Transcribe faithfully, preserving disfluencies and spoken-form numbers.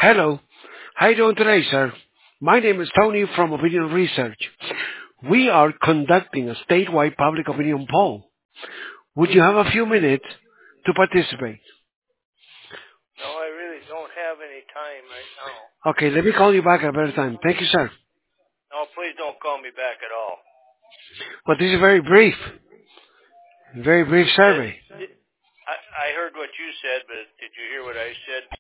Hello. How you doing today, sir? My name is Tony from Opinion Research. We are conducting a statewide public opinion poll. Would you have a few minutes to participate? No, I really don't have any time right now. Okay, let me call you back at a better time. Thank you, sir. No, please don't call me back at all. But this is very brief. Very brief Did, survey. did, I, I heard what you said, but did you hear what I said?